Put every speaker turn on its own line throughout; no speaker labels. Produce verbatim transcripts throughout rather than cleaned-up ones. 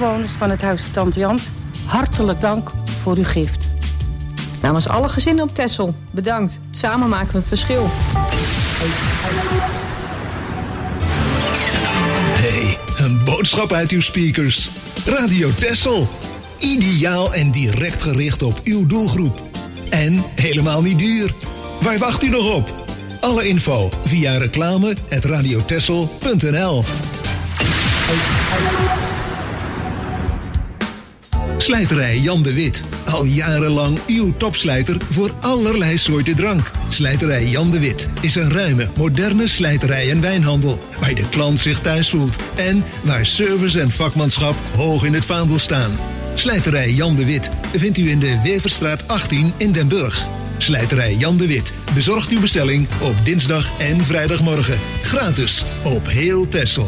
bewoners van het Huis van Tante Jans, hartelijk dank voor uw gift.
Namens alle gezinnen op Texel, bedankt. Samen maken we het verschil.
Hey, een boodschap uit uw speakers. Radio Texel. Ideaal en direct gericht op uw doelgroep. En helemaal niet duur. Waar wacht u nog op? Alle info via reclame at radiotexel punt n l. Slijterij Jan de Wit. Al jarenlang uw topslijter voor allerlei soorten drank. Slijterij Jan de Wit is een ruime, moderne slijterij en wijnhandel, waar de klant zich thuis voelt en waar service en vakmanschap hoog in het vaandel staan. Slijterij Jan de Wit vindt u in de Weverstraat achttien in Den Burg. Slijterij Jan de Wit bezorgt uw bestelling op dinsdag en vrijdagmorgen. Gratis op heel Texel.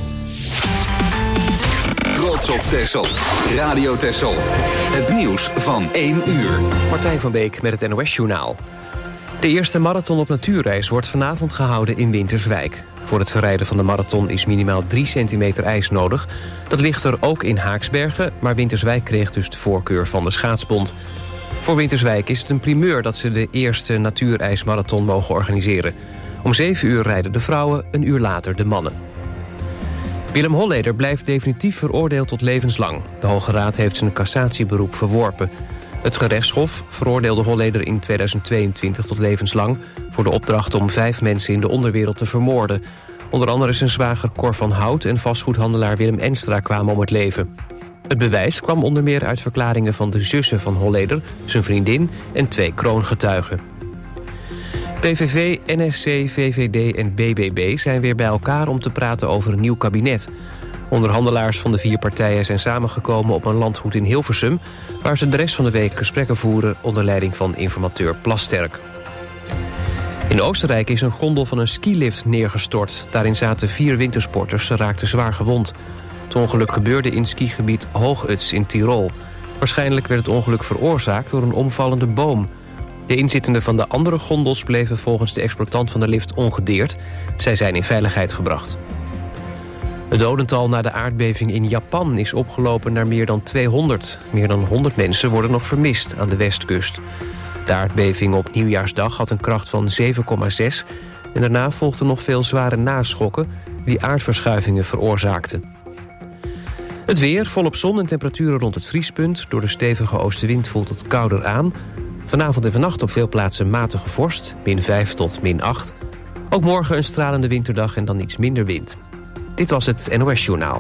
Trots op Texel. Radio Texel. Het nieuws van één uur.
Martijn van Beek met het N O S-journaal. De eerste marathon op natuurreis wordt vanavond gehouden in Winterswijk. Voor het verrijden van de marathon is minimaal drie centimeter ijs nodig. Dat ligt er ook in Haaksbergen, maar Winterswijk kreeg dus de voorkeur van de Schaatsbond. Voor Winterswijk is het een primeur dat ze de eerste natuurijsmarathon mogen organiseren. Om zeven uur rijden de vrouwen, een uur later de mannen. Willem Holleder blijft definitief veroordeeld tot levenslang. De Hoge Raad heeft zijn cassatieberoep verworpen. Het gerechtshof veroordeelde Holleder in tweeduizend tweeëntwintig tot levenslang... voor de opdracht om vijf mensen in de onderwereld te vermoorden. Onder andere zijn zwager Cor van Hout en vastgoedhandelaar Willem Enstra kwamen om het leven. Het bewijs kwam onder meer uit verklaringen van de zussen van Holleder, zijn vriendin en twee kroongetuigen. P V V, N S C, V V D en B B B zijn weer bij elkaar om te praten over een nieuw kabinet. Onderhandelaars van de vier partijen zijn samengekomen op een landgoed in Hilversum, waar ze de rest van de week gesprekken voeren onder leiding van informateur Plasterk. In Oostenrijk is een gondel van een skilift neergestort. Daarin zaten vier wintersporters, ze raakten zwaar gewond. Het ongeluk gebeurde in skigebied Hooguts in Tirol. Waarschijnlijk werd het ongeluk veroorzaakt door een omvallende boom. De inzittenden van de andere gondels bleven volgens de exploitant van de lift ongedeerd. Zij zijn in veiligheid gebracht. Het dodental na de aardbeving in Japan is opgelopen naar meer dan tweehonderd. Meer dan honderd mensen worden nog vermist aan de westkust. De aardbeving op Nieuwjaarsdag had een kracht van zeven komma zes... en daarna volgden nog veel zware naschokken die aardverschuivingen veroorzaakten. Het weer, volop zon en temperaturen rond het vriespunt. Door de stevige oostenwind voelt het kouder aan. Vanavond en vannacht op veel plaatsen matige vorst, min vijf tot min acht. Ook morgen een stralende winterdag en dan iets minder wind. Dit was het N O S-journaal.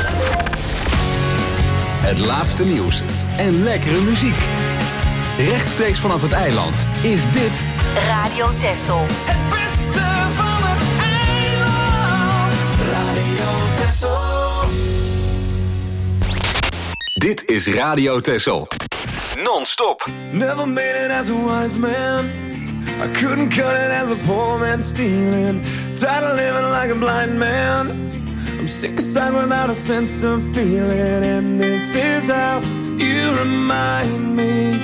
Het laatste nieuws en lekkere muziek. Rechtstreeks vanaf het eiland is dit
Radio Texel.
Het beste van het eiland. Radio Texel.
Dit is Radio Texel. Non-stop.
Never made it as a wise man. I couldn't cut it as a poor man stealing. Tired of living like a blind man. I'm sick aside without a sense of feeling. And this is how you remind me.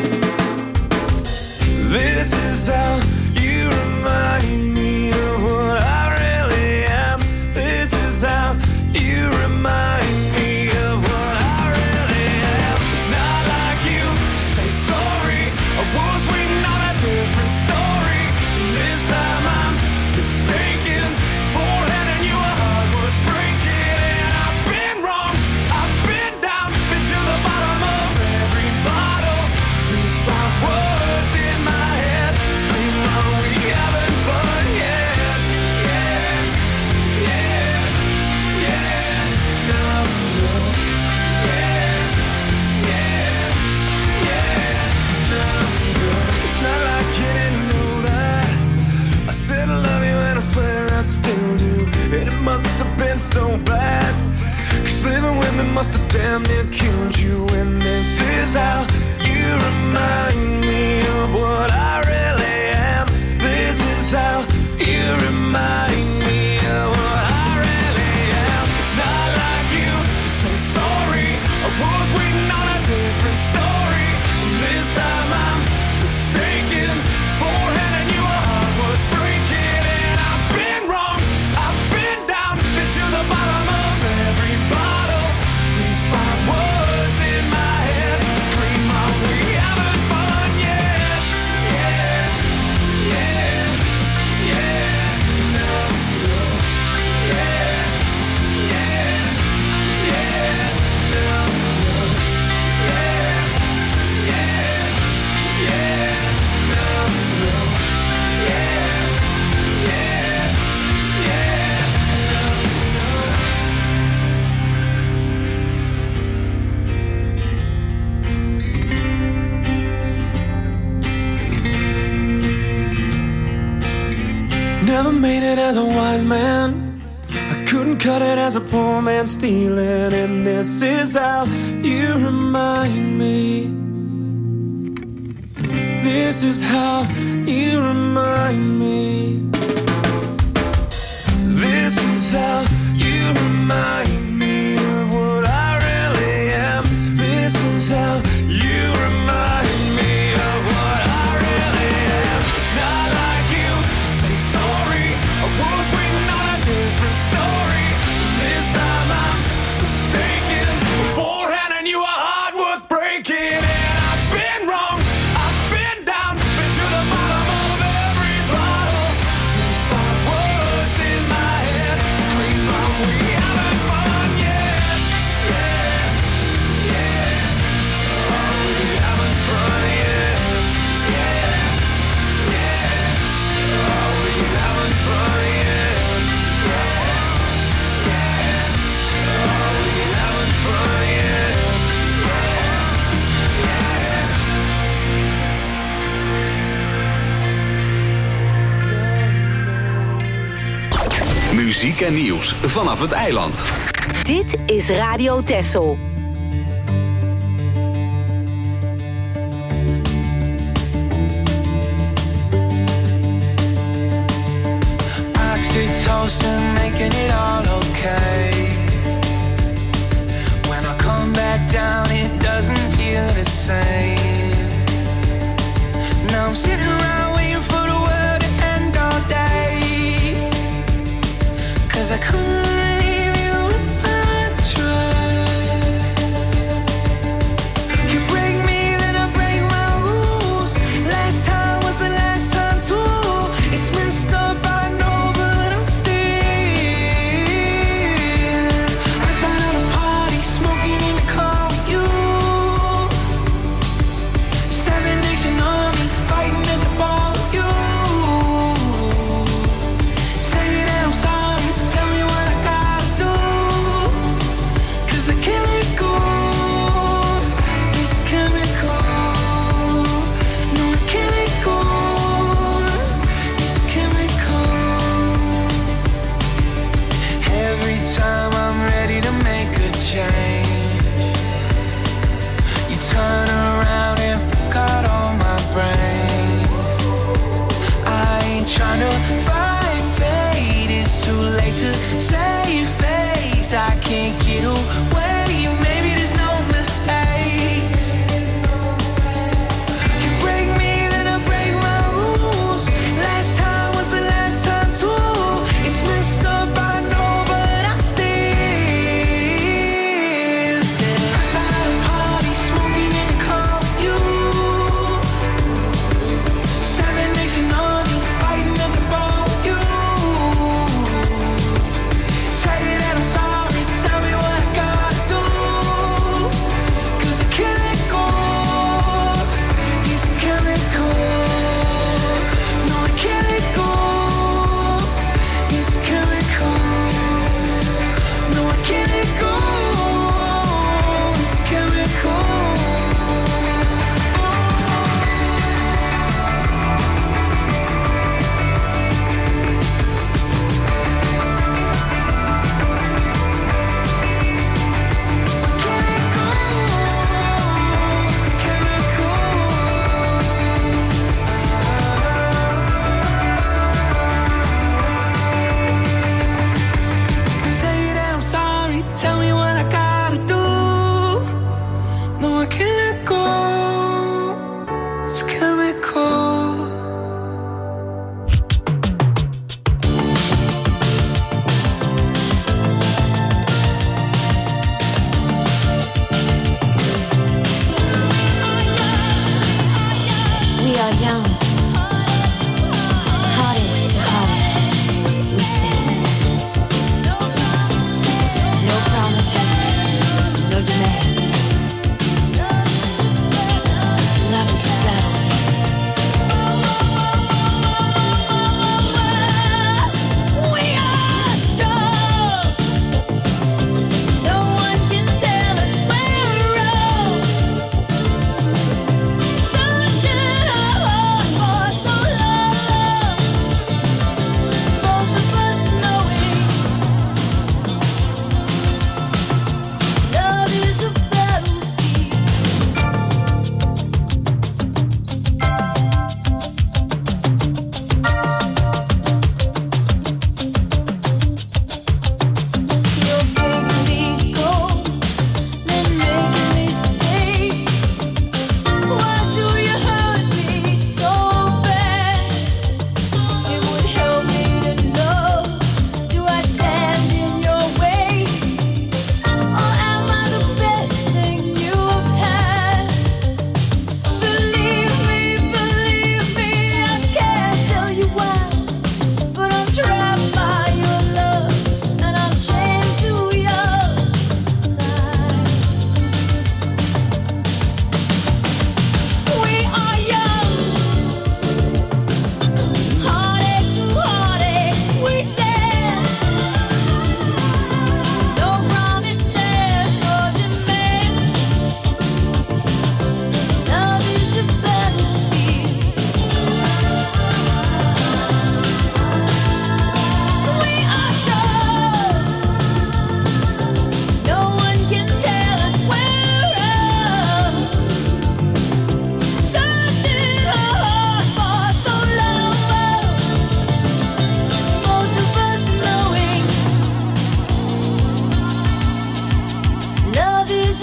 This is how you remind me of what I really am. This is how you remind me of what I really am. It's not like you to say sorry. I was waiting on a different story. This time I'm mistaken for handing you a heart worth breaking. And I've been wrong, I've been down, been to the bottom of every bottle. These five words in my head scream, are we having fun yet? Yeah, yeah, yeah, no, no. Yeah, yeah, yeah, no, no. It's not like you didn't know that. I said I love you and I swear I still do. And it must have been so bad, 'cause living with me must have damn near killed you. And this is how you remind me of what I really am. This is how you remind me of what I really am. It's not like you to say sorry. I was waiting on a different story. This time I'm mistaken for handing you a heart worth breaking. And I've been wrong, I've been down, been to the bottom of every bottle. These five words made it as a wise man. I couldn't cut it as a poor man stealing. And this is how you remind me. This is how you remind me. This is how you remind me of what I really am. This is how you remind me of what I really am. It's not like you to say sorry. I was waiting on a different story. This time I'm mistaken. Beforehand I knew a heart worth breaking. And I've been wrong. I've been down. Been to the bottom of every bottle. These five words in my head scream out, we haven't fun yet. Yeah, yeah. Oh, we haven't fun yet. Yeah, yeah. Oh, we haven't fun yet. Yeah, yeah. Oh, we haven't fun yet.
Muziek en nieuws vanaf het eiland.
Dit is Radio Texel.
Oxytocin making it all okay. When I come back down it doesn't feel the same. Now I'm sitting around waiting for the world to end all day. Cause I couldn't leave you if I tried. You break me, then I break my rules. Last time was the last time too. It's messed up, I know, but I'm still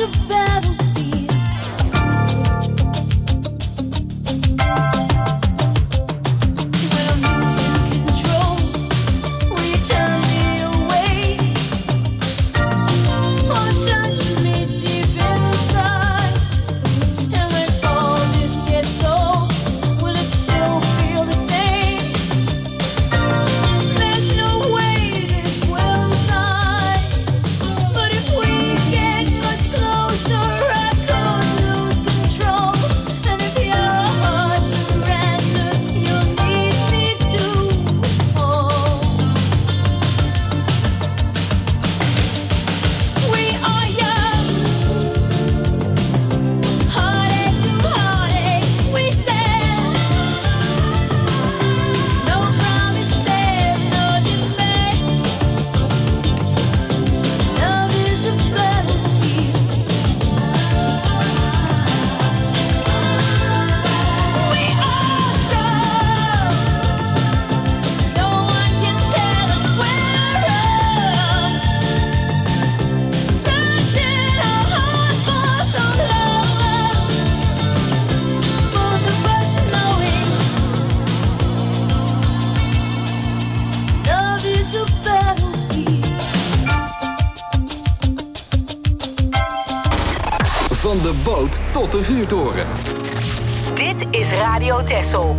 Van de boot tot de vuurtoren.
Dit is Radio Texel.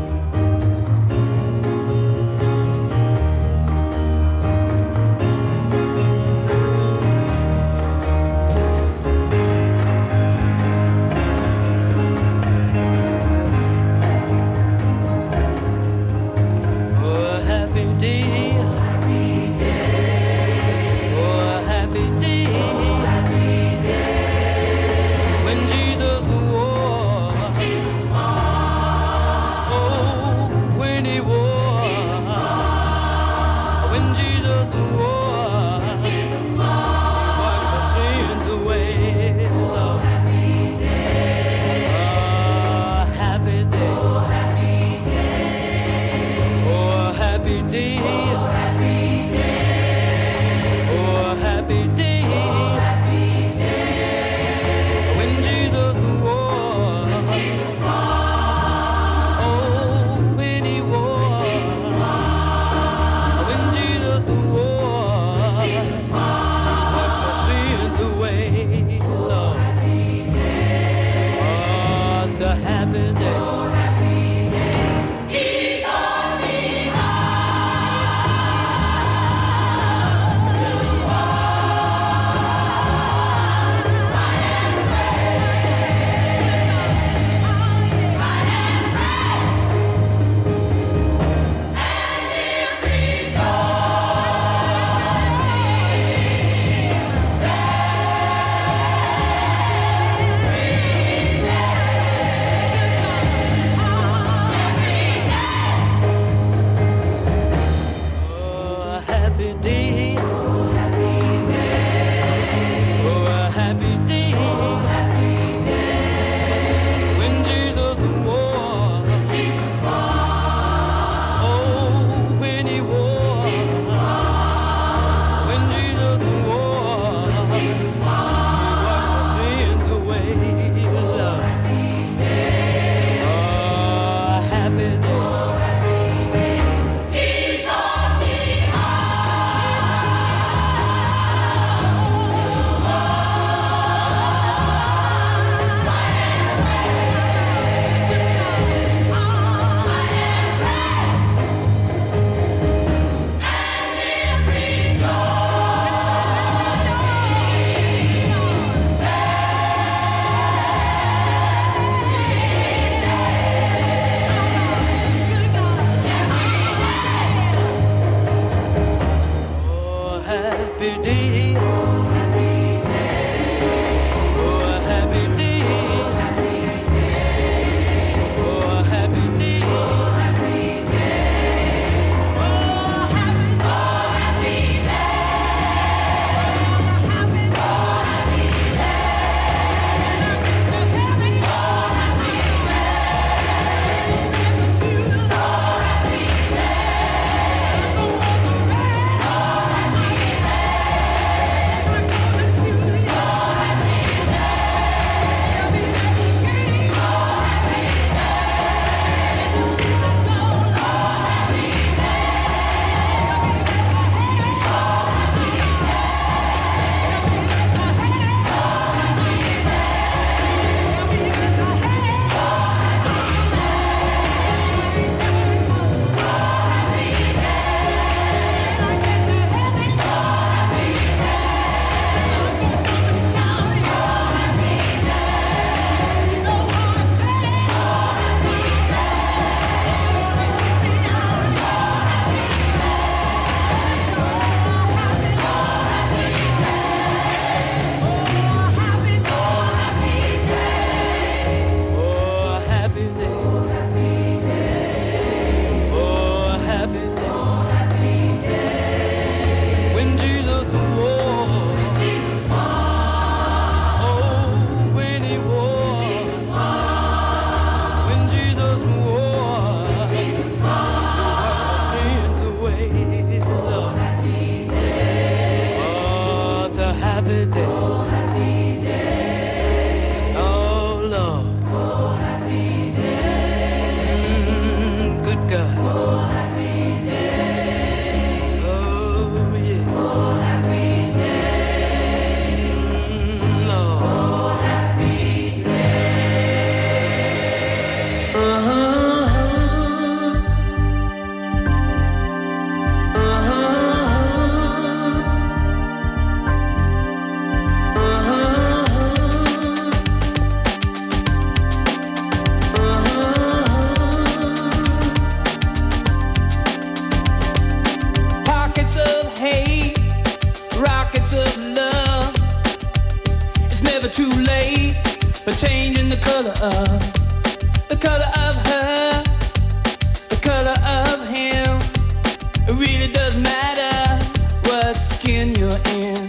late for changing the color of, the color of her, the color of him. It really doesn't matter what skin you're in.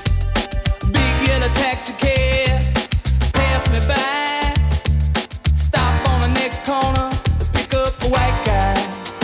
Big yellow taxi cab pass me by, stop on the next corner to pick up a white guy.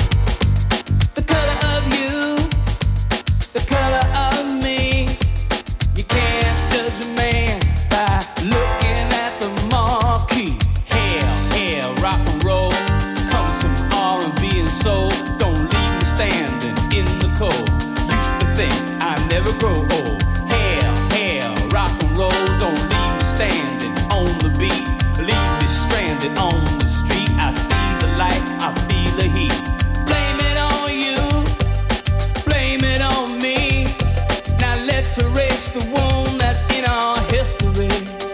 The color of you, the color of me. You can't judge a man by looking at the marquee. Hell, hell, rock and roll comes from R and B and soul. Don't leave me standing in the cold. Used to think I'd never grow old. Hell, hell, rock and roll. Don't leave me standing on the beat. Leave me stranded on the street. I see the light, I feel the heat. Blame it on you, blame it on me. Now let's erase the wound that's in our history.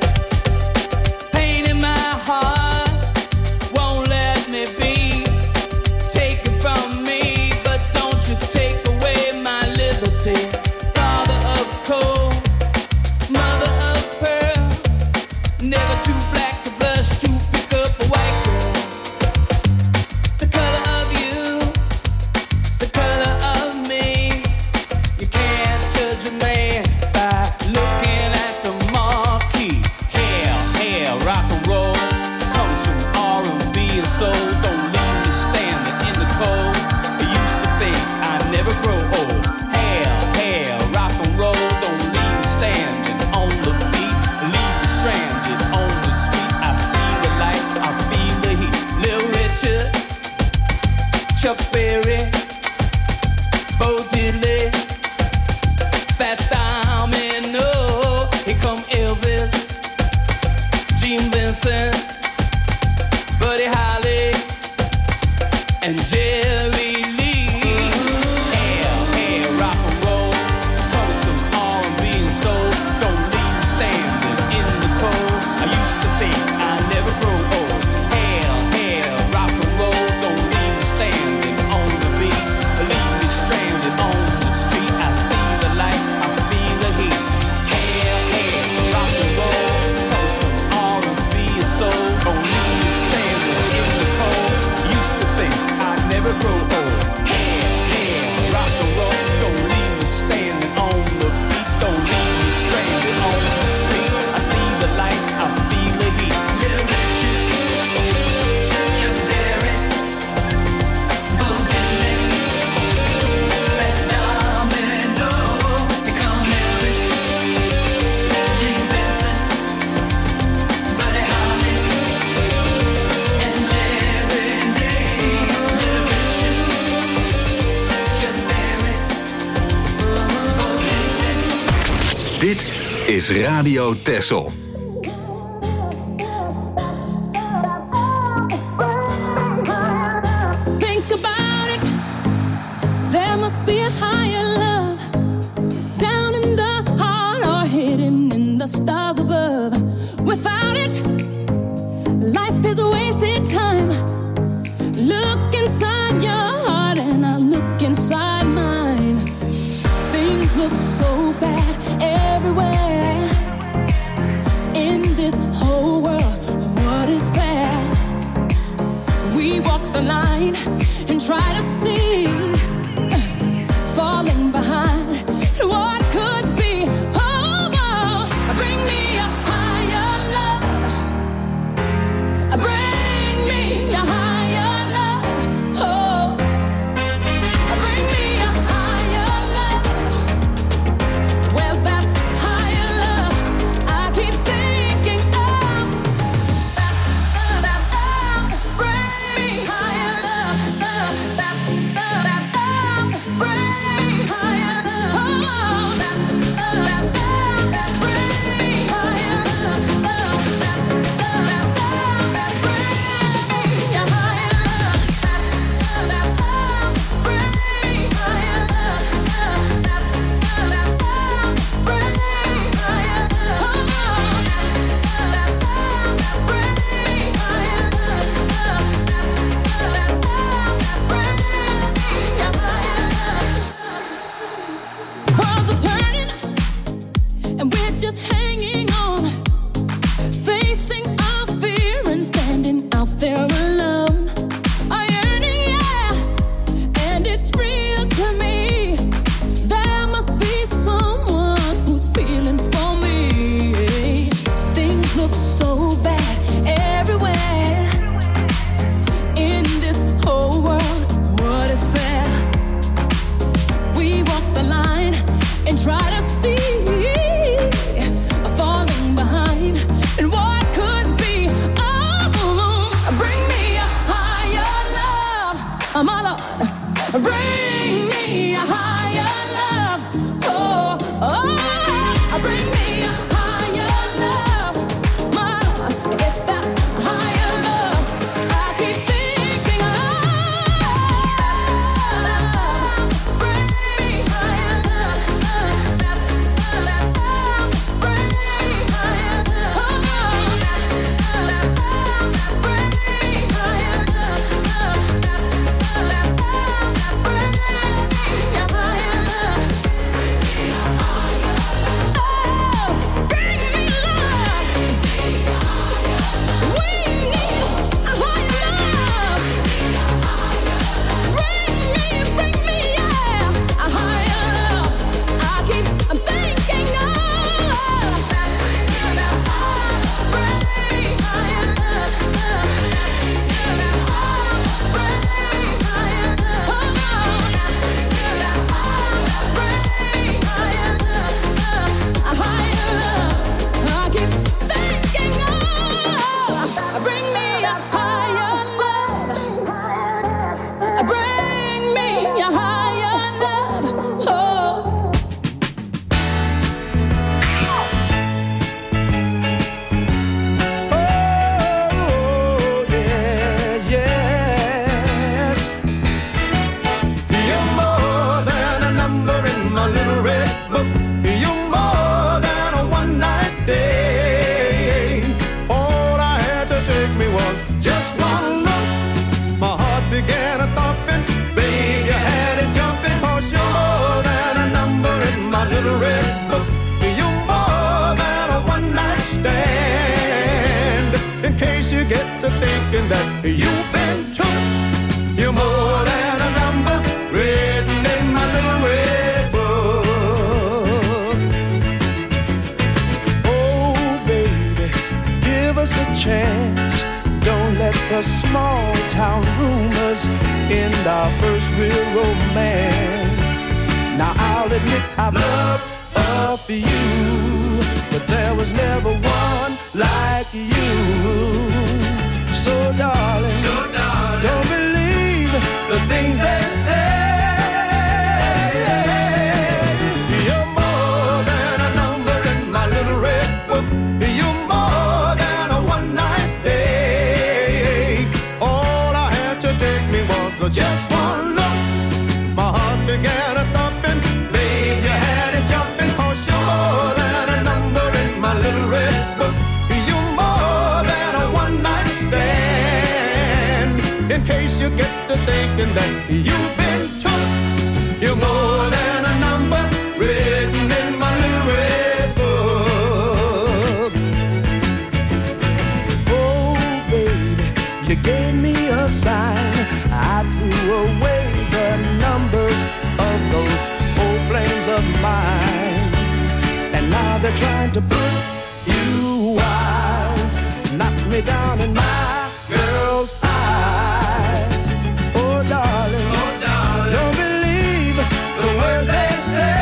Pain in my heart won't let me be. Take it from me, but don't you take away my liberty. Father of coal, mother of pearl, never too black to blush to pick up a white girl. The color of you, the color of me. You can't judge a man by looking at the marquee. Hell, hell, rock and roll comes from R and B and soul. Don't leave me standing in the cold. I used to think I'd never grow old. Hell, hell, rock and roll. Don't leave me standing on the beat. Leave me stranded on the street. I see the light, I feel the heat. Little Richard, Chuck Berry, Bo Diddley, Fats Domino, here come Elvis, Gene Vincent, Buddy Holly, and Jerry Lee. Hell, hell, rock and roll comes from R and B and soul. Don't leave me standing in the cold. I used to think I'd never grow old. Hell, hell, rock and roll. Don't leave me standing on the beat. Leave me stranded on the street. I see the light, I feel the heat. Hell, hell, rock and roll comes from R and B and soul. Don't leave me standing in the cold. Used to think I'd never grow old. Hell, hell, rock and roll. Don't leave me standing on the beat. Don't leave me stranded on the street. I see the light, I feel the heat. Little Richard, Chuck Berry, Bo Diddley, Fats Domino, here come Elvis, Gene Vincent, Buddy Holly, and Jerry Lee. Little Richard, Chuck Berry, Bo Diddley.
Dit is Radio Texel.
Think about it. There must be a higher love down in the heart or hidden in the stars above. Without it, life is a wasted time. Look inside your heart and I look inside mine. Things look so bad everywhere. In this whole world, what is fair? We walk the line and try to see, falling behind what could be. Oh, oh, bring me a higher love. Bring me a higher love. Oh, bring me a higher love. Where's that higher love I keep thinking of? Bring me higher love. facing our fear and standing out there alone. I yearn, yeah, and it's real to me. There must be someone who's feeling for me. Things look so bad everywhere in this whole world. What is fair? We walk the line and try to see falling behind and what could be. Oh, bring me a higher love, my Lord. Bring me a higher love. Oh, oh, bring me a higher love, my Lord. It's that higher love I keep thinking of. Bring me higher love. Bring me higher love. Bring me higher love. Bring me a higher love. Oh, bring me love. We need a higher love. Bring me, bring me, yeah, a higher love. I keep I'm thinking of. Bring me higher love. Bring me higher love. Bring me higher love. A higher love. I keep thinking of. Bring me a higher love. Bring me a higher love. Oh.
Oh, yeah, yes. You're more than a number in my little red book. You're more than a one-night day. All I had to take me was just one look. My heart began a thumping. Babe, you had it jumping. 'Cause you're more than a number in my little red book. You're more than a one-night stand. In case you get to thinking that you've been took, you're more than a number written in my little red book. Oh, baby, give us a chance. Don't let the small town rumors end our first real romance. Now I'll admit I've loved a few, but there was never one like you. So darling, so darling, don't believe the things they say. You're more than a number in my little red book. You're more than a one-night day. All I had to take me was just one look. My heart began a thumping. Babe, you had it jumping. 'Cause you're more than a number in my little red book. You're more than a one-night stand. In case you get to thinking that you've been took, you're more than a number written in my little red book. Oh, baby, you gave me a sign. I threw away the numbers of those old flames of mine. And now they're trying to put you wise, knock me down in my girl's eyes. Oh, darling, oh, darling, don't believe the words they say.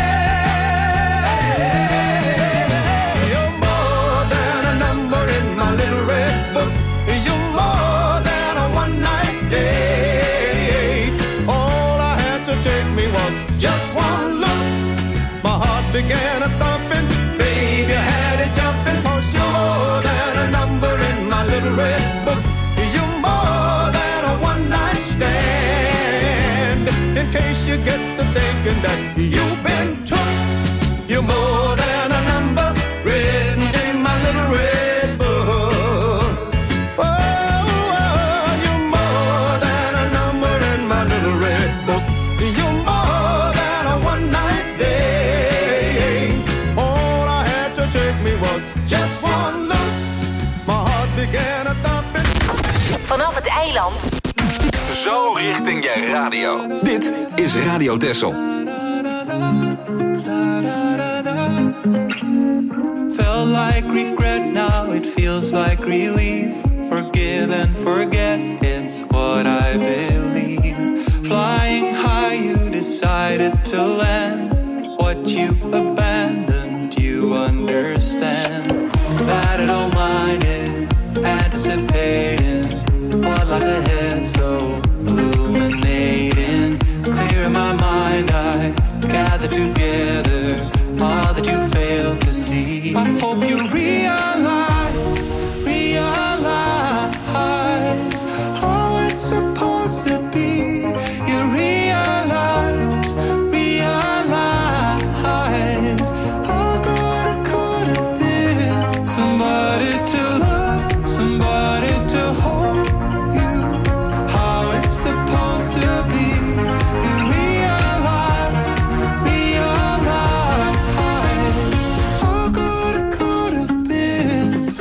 You're more than a number in my little red book. You're more than a one-night day. All I had to take me was just one look. My heart began a thumping. Babe, you had it jumping. 'Cause you're more than a number in my little red book. You're more than a one-night stand. In case you get to thinking that you've been took, you're more than a number written in my little red book. Oh, oh, you're more than a number in my little red book. You're more than a one-night day. All I had to take me was just one look. My heart
vanaf het eiland.
Zo richting je radio. Dit is Radio Texel.
Felt like regret, now it feels like relief. Forgive and forget, it's what I believe. Flying high, you decided to land. What you abandoned, you understand. That I don't mind it, anticipating what lies ahead, so illuminating. Clear in my mind, I gather together all that you failed to see. I hope you realize, realize how it's supposed to be. You realize, realize how good it could have been. Somebody to love, somebody to hold you. How it's supposed to be. You realize, realize how good it could have been.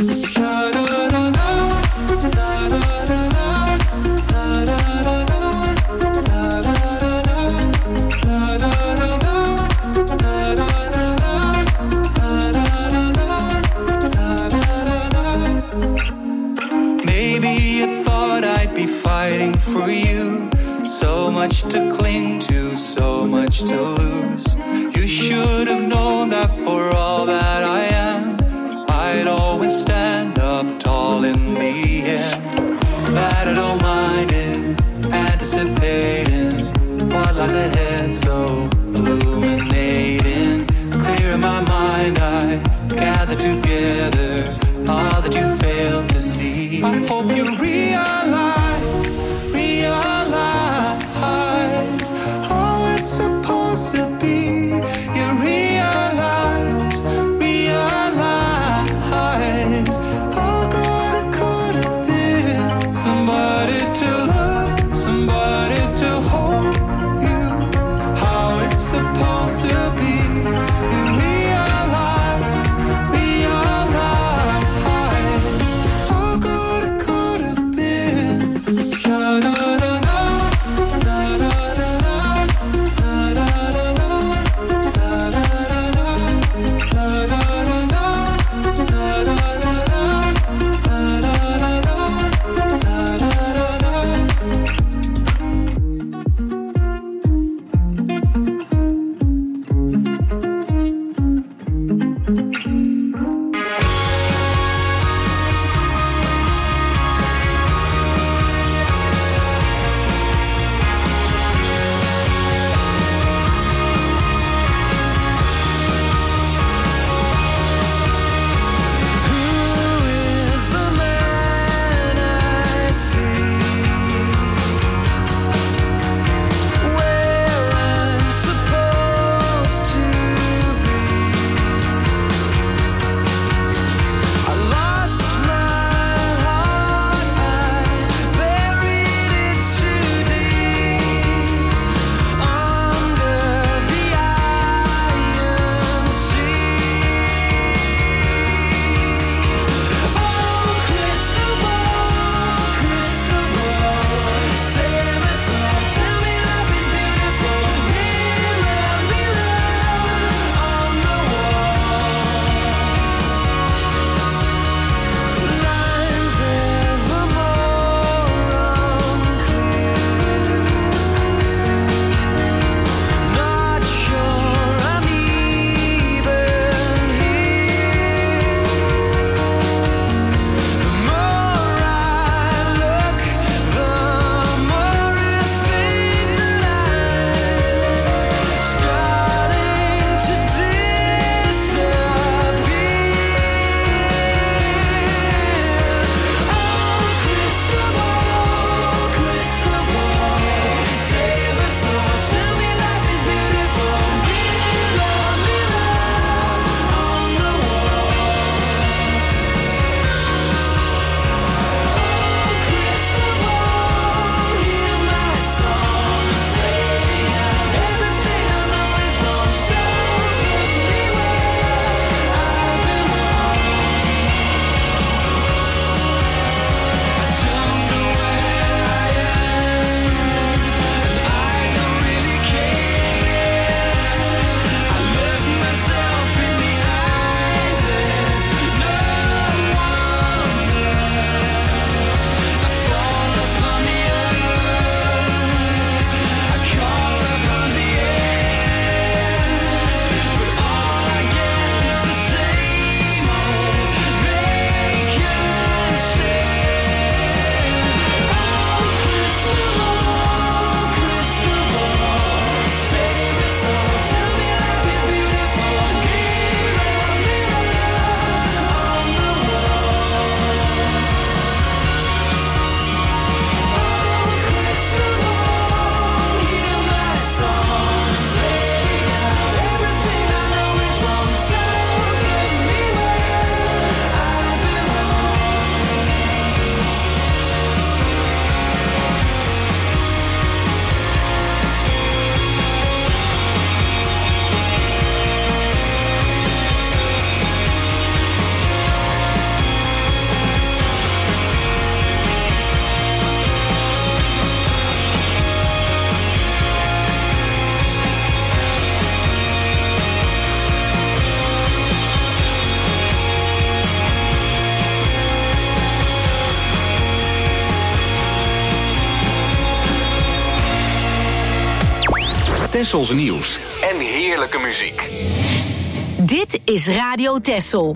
Maybe you thought I'd be fighting for you. So much to cling to, so much to lose. You should have known that for all that I am, I'd always stand up tall in the end. That I don't mind it, anticipating what lies ahead, so illuminating. Clear in my mind, I gather together all that you failed to see. I hope you realize, realize how it's supposed to be. You realize, realize how good it could have been. Somebody to love, somebody to hold you. How it's supposed to be. You realize, realize how good it could have
Tessels nieuws en heerlijke muziek.
Dit is Radio Tessel.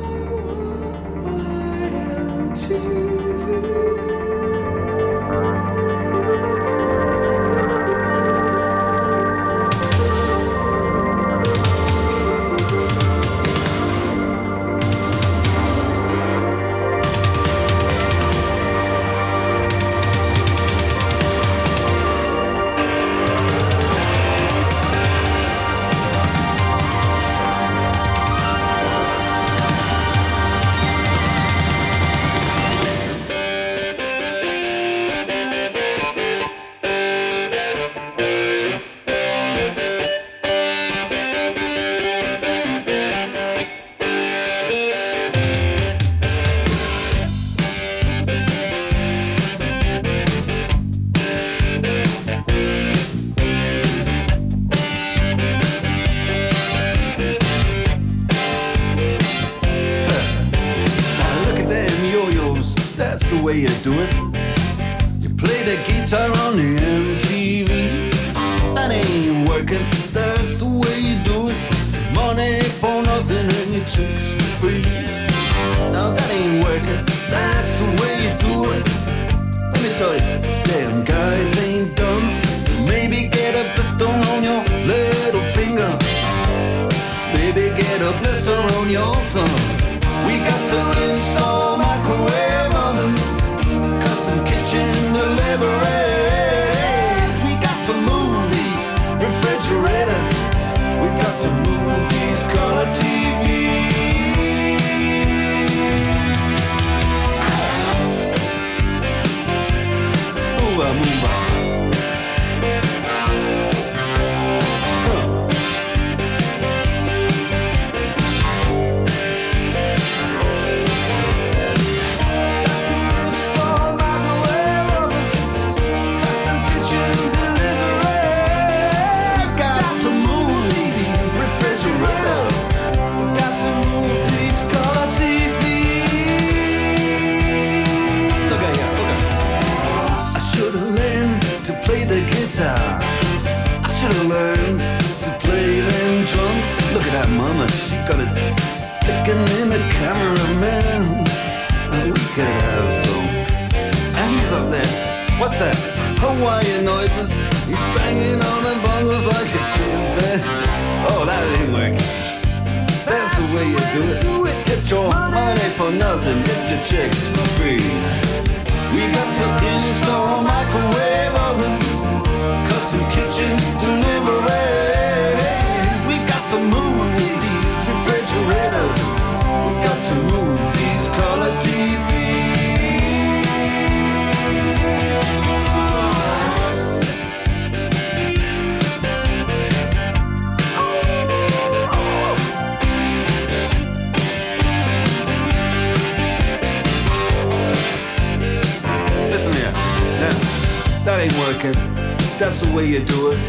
That's the way you do it.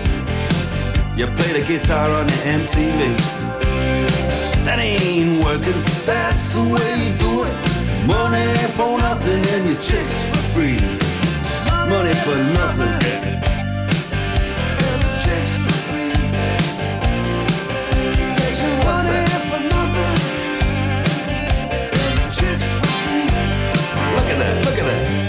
You play the guitar on the M T V. That ain't working. That's the way you do it. Money for nothing and your chicks for free. Money for nothing and your chicks for free. What's that? For nothing and your chicks for free. Look at that. Look at that.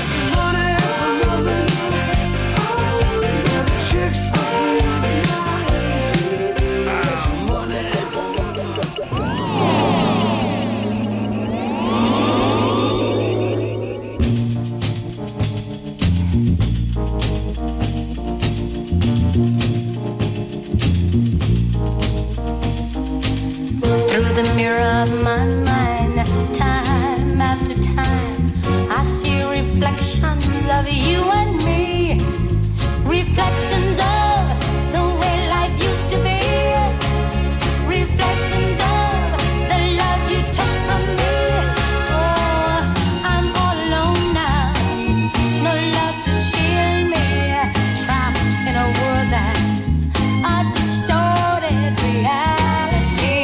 My mind, time after time, I see reflections of you and me, reflections of the way life used to be, reflections of the love you took from me. Oh, I'm all alone now, no love to shield me, trapped in a world that's a distorted reality.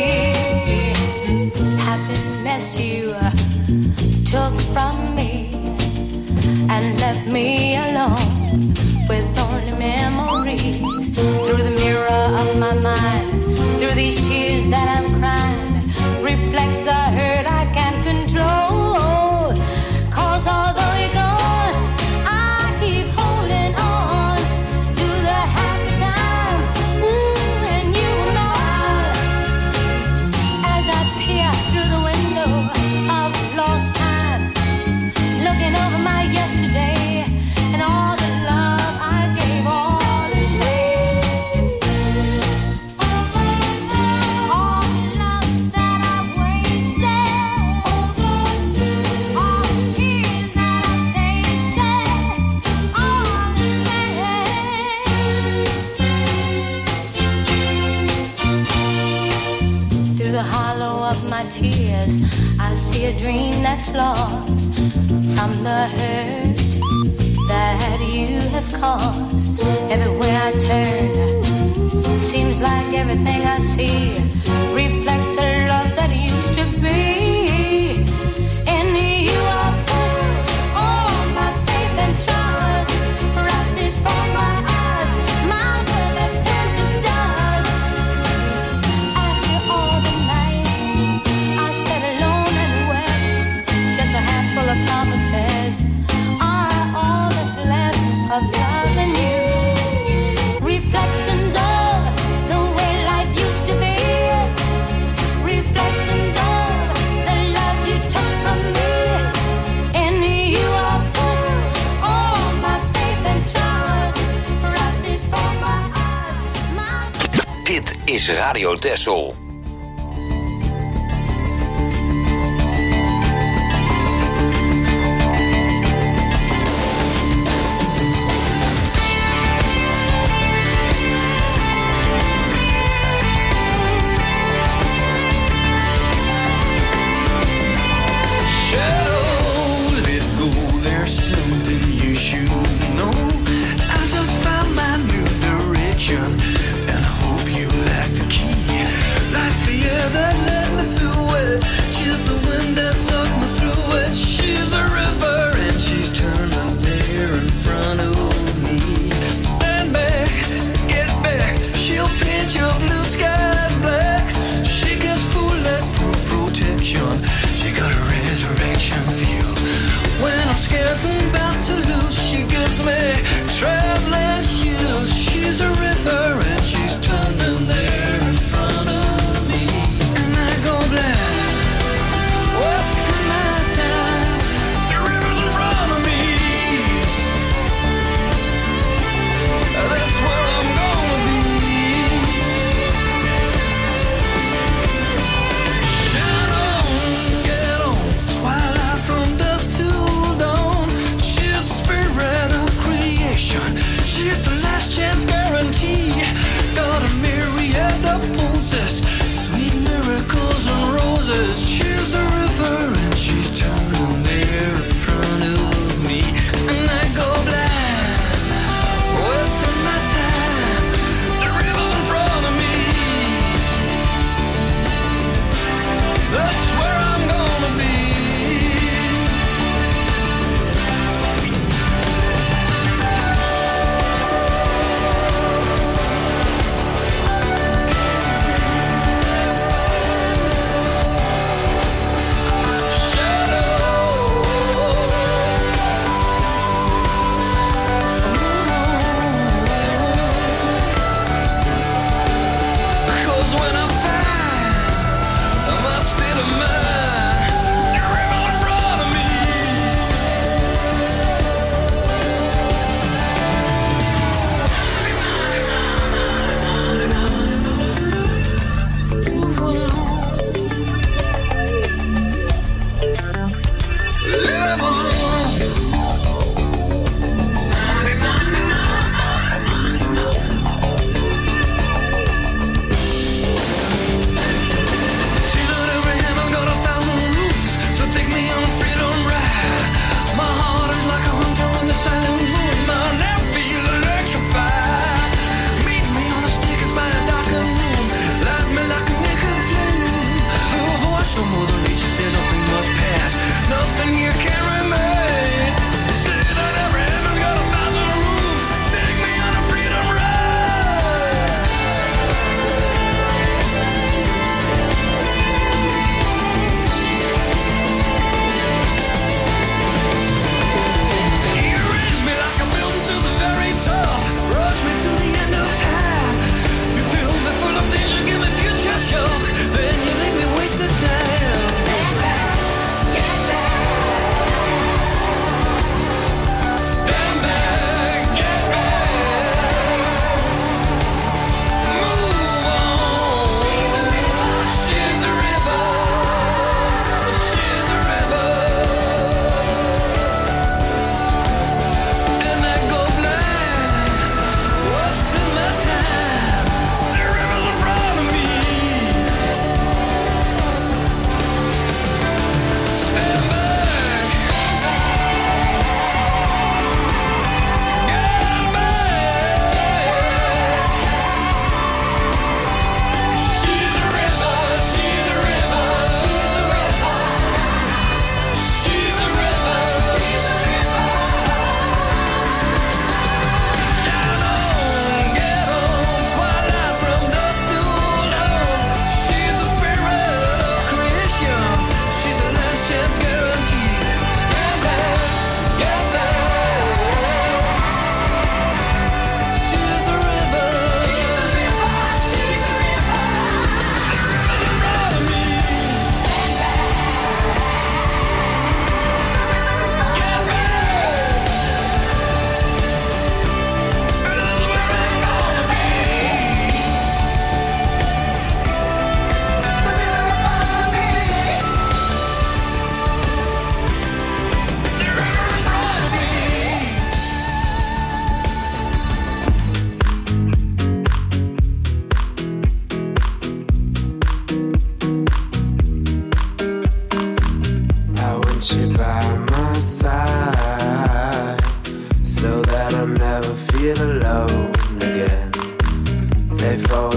Happiness you took from me and left me alone with only memories. Through the mirror of my mind, through these tears that I'm crying, reflects the hurt I can't control. Cause although you're gone, I keep holding on to the happy time ooh, when you were mine. As I peer through the window of lost time, looking over my yesterday and all the love I gave all is all the love that I wasted, all the tears that I tasted, all the pain. Through the hollow of my tears, I see a dream that's lost from the hurt that you have caused. Everywhere I turn, seems like everything I see reflects the love that used to be. In you I put all my faith and trust, right before my eyes, my world has turned to dust. After all the nights I sat alone and wept, just a handful of promises are all that's left of loving you. Reflections of the way life used to be. Reflections of the love you took from me. In you I put all my faith and trust, right before my eyes, my...
Dit is Radio Texel.
Shadow, let go, there's something you should know. I just found my new direction, and I hope you like the key. Like the air that led me to it, she's the wind that sucked me through it. She's a river, and she's turning there in front of me. Stand back, get back, she'll paint your blue skies black. She gets bulletproof protection, she got a resurrection feel. When I'm scared and about to lose, she gives me traveling shoes. She's a river and she's turning there in front of me. And I go black, wasting my time, the river's in front of me. That's where I'm gonna be. Shine on, get on, twilight from dusk till dawn. She's the spirit of creation, she's the last chance guarantee.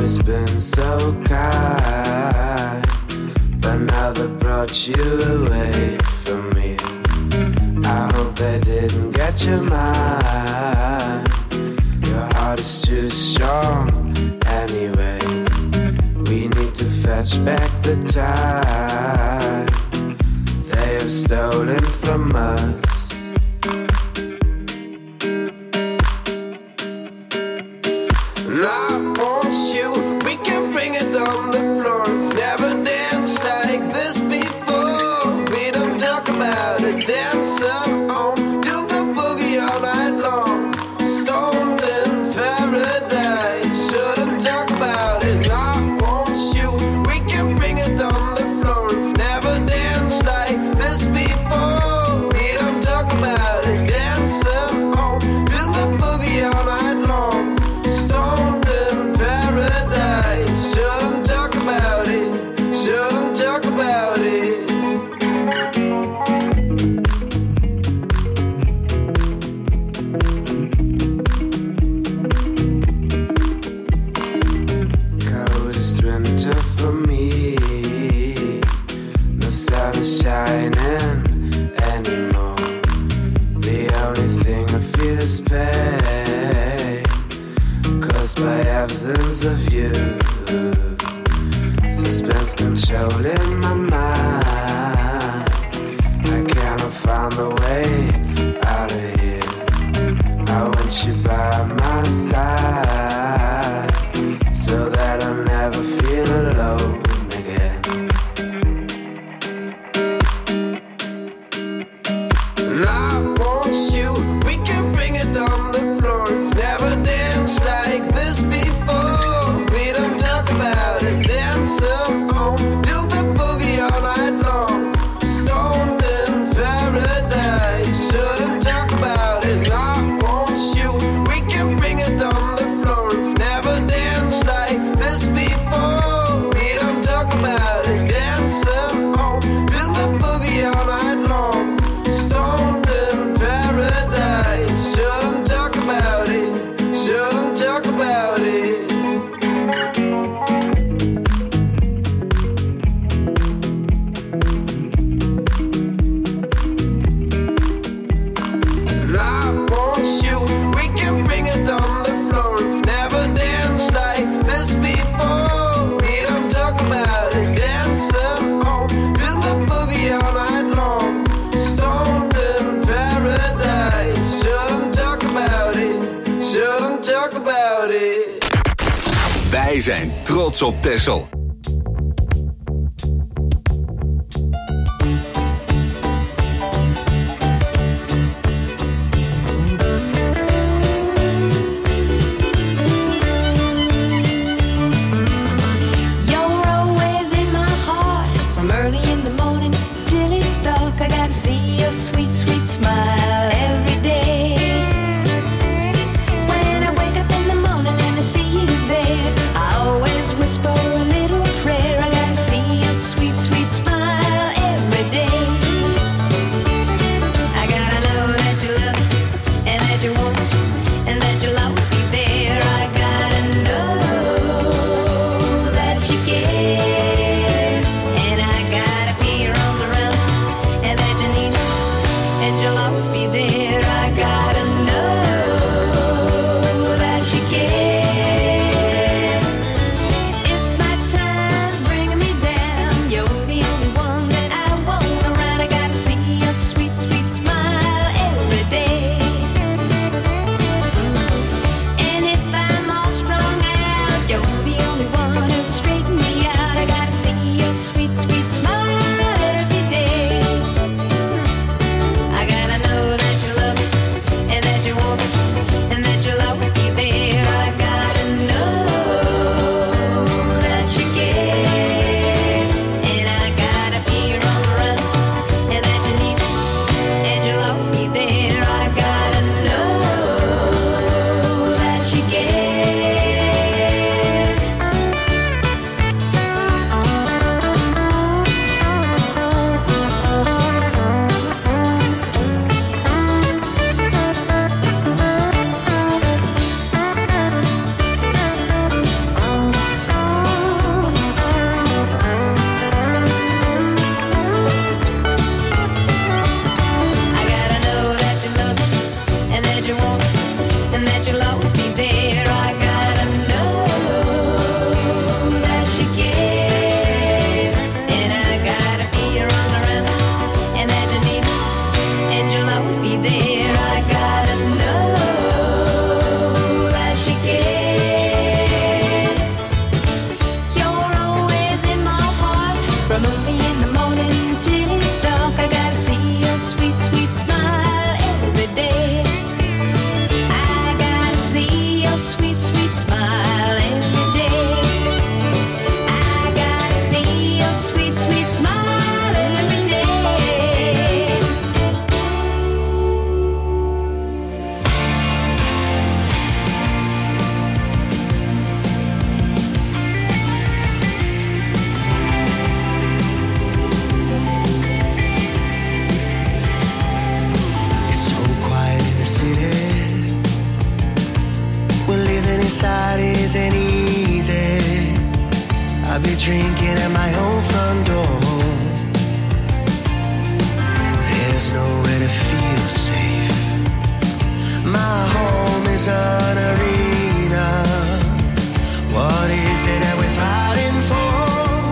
always been so kind, but now they brought you away from me. I hope they didn't get your mind. Your heart is too strong anyway. We need to fetch back the time they have stolen from us. And I want you, we can bring it on the floor. We've never danced like this before. We don't talk about it, dancing on, do the boogie all night long. Stoned in paradise, shouldn't talk about it. I want you, we can bring it on the floor. We've never danced like this before. We don't talk about it, dancing on, do the boogie all night long. Stoned in paradise, shouldn't talk about it, shouldn't talk about it. Coldest winter for me, no sun is shining anymore. The only thing I feel is pain, caused by absence of you. Suspense controlling my mind. I cannot find a way out of here. I want you by my side, so that I'll never feel alone again. And I want you, we can bring it on the floor. We've never danced like this before. We don't talk about it, dancing on, do the boogie all night long. Stoned in paradise, shouldn't talk about it. And I want you, we can bring it on the floor. We've never danced like this before. We don't talk about it, dancing on, do the boogie all night long. Stoned in paradise, shouldn't talk about it, shouldn't talk about it. And I want you, we can bring it on the floor. We've never danced like this before. We don't talk about it, dancing on, do the boogie all night long. Stoned in paradise, shouldn't talk about it, shouldn't talk about it.
Wij zijn trots op Texel.
You're always in my heart, from early in the morning till it's dark. I gotta see your sweet, sweet smile every day. When I wake up in the morning and I see you there, I always whisper a little prayer. I gotta see your sweet, sweet smile every day. I gotta know that you love me and that you want me and that you'll always be there. I gotta know that you care, and I gotta be your arms around me and that you need me and you'll always be there. I gotta know that you care. If my time's bringing me down, you're the only one that I want around. I gotta see your sweet, sweet smile every day. And if I'm all strung out, you're the only one who can straighten me out. I gotta see your sweet, sweet smile every day. I gotta know that you love
isn't easy. I'll be drinking at my own front door. There's nowhere to feel safe. My home is an arena. What is it that we're fighting for?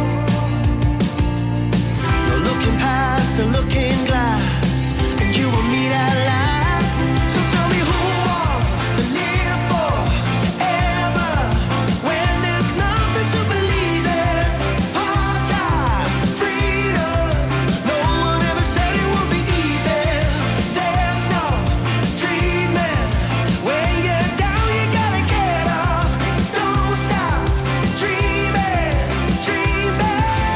No looking past the looking glass, and you will meet at last. So tell me who wants to live forever when there's nothing to believe in. Part-time freedom. No one ever said it would be easy. There's no treatment. When you're down, you gotta get up. Don't stop dreaming, dreaming.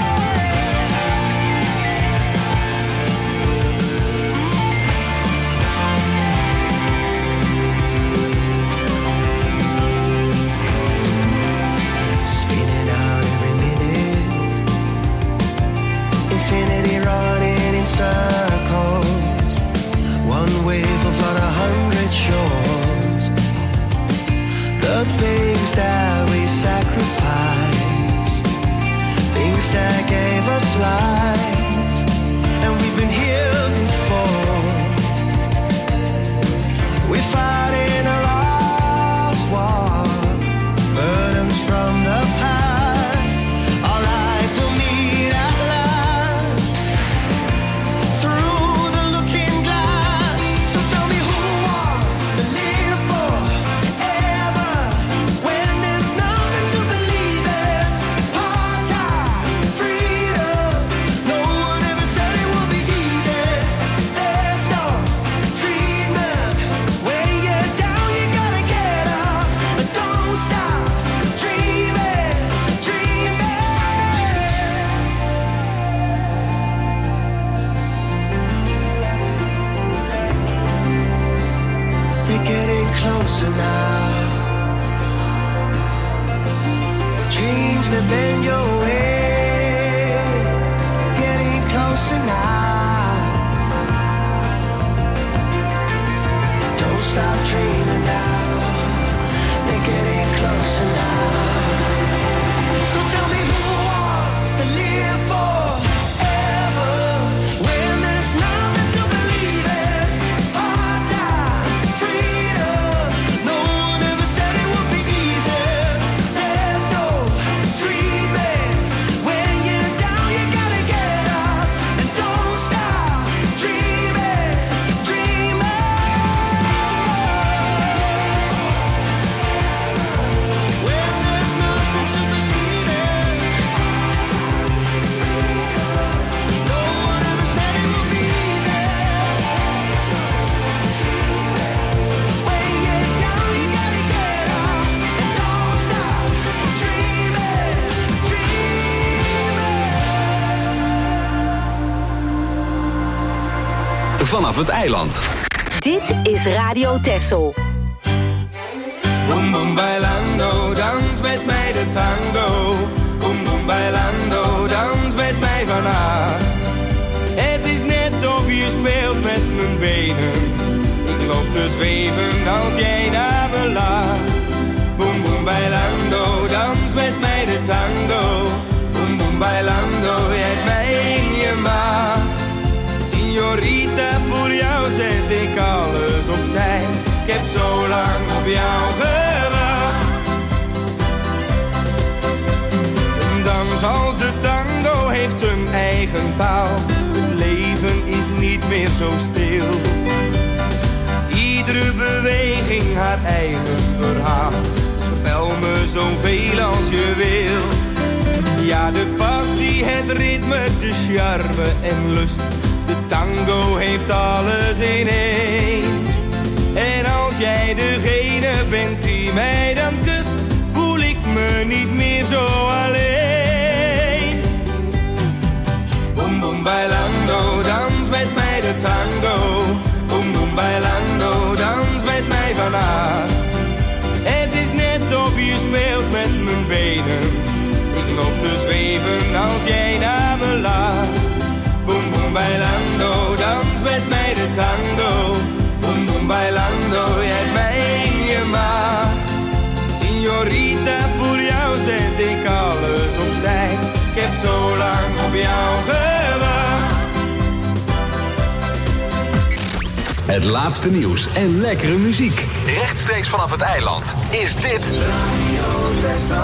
Spinning out every minute, infinity running in circles. One wave of on a hundred shores. The things that we sacrificed, things that gave us life, and we've been here before. We're fighting a lost war, burdens from the past. Our eyes will meet at last through the looking glass. So tell me who wants to live forever when there's nothing to believe in. Part-time freedom. No one ever said it would be easy. There's no treatment. When you're down, you gotta get up. But don't stop dreaming, dreaming. They're getting closer now. Dreams that bend your way, getting closer now. Don't stop dreaming now. They're getting closer now. So tell me who wants to live forever when there's nothing to believe in. Part-time freedom. No one ever said it would be easy. There's no treatment. When you're down, you gotta get up. And don't stop dreaming, dreaming. When there's nothing to believe in. No one ever said it would be easy. When you're down, you gotta get up. And don't stop dreaming, dreaming.
Vanaf het eiland.
Dit is Radio Texel.
Boom boom bailando, dans met mij de tango. Boom boom bailando, dans met mij vanavond. Het is net of je speelt met mijn benen. Ik loop te zweven als jij naar me laat. Boom boom bailando, dans met mij de tango. Boom boom bailando, jij hebt mij in je maat. Signorita, voor jou zet ik alles opzij. Ik heb zo lang op jou gewacht. Een dans als de tango heeft zijn eigen taal. Het leven is niet meer zo stil. Iedere beweging haar eigen verhaal. Vertel me zoveel als je wil. Ja, de passie, het ritme, de charme en lust. De tango heeft alles in één. En als jij degene bent die mij dan kust, voel ik me niet meer zo alleen. Boom boom bailando, dans met mij de tango. Boom boom bailando, dans met mij vanavond. Het is net of je speelt met mijn benen. Ik loop te zweven als jij naar me laat. Boom boom bailando, dans met mij de tango. Boom boom bailando, jij hebt mij in je maat. Signorita,
Het laatste nieuws en lekkere muziek. Rechtstreeks vanaf het eiland is dit Radio Texel.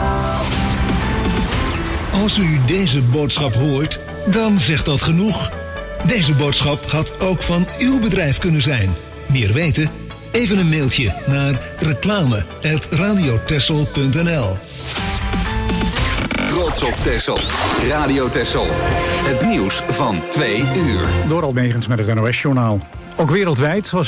Als u deze boodschap hoort, dan zegt dat genoeg. Deze boodschap had ook van uw bedrijf kunnen zijn. Meer weten? Even een mailtje naar reclame apenstaartje radiotexel punt n l.
Trots op Texel. Radio Texel. Het nieuws van twee uur.
Door Almegens met het N O S-journaal. Ook wereldwijd was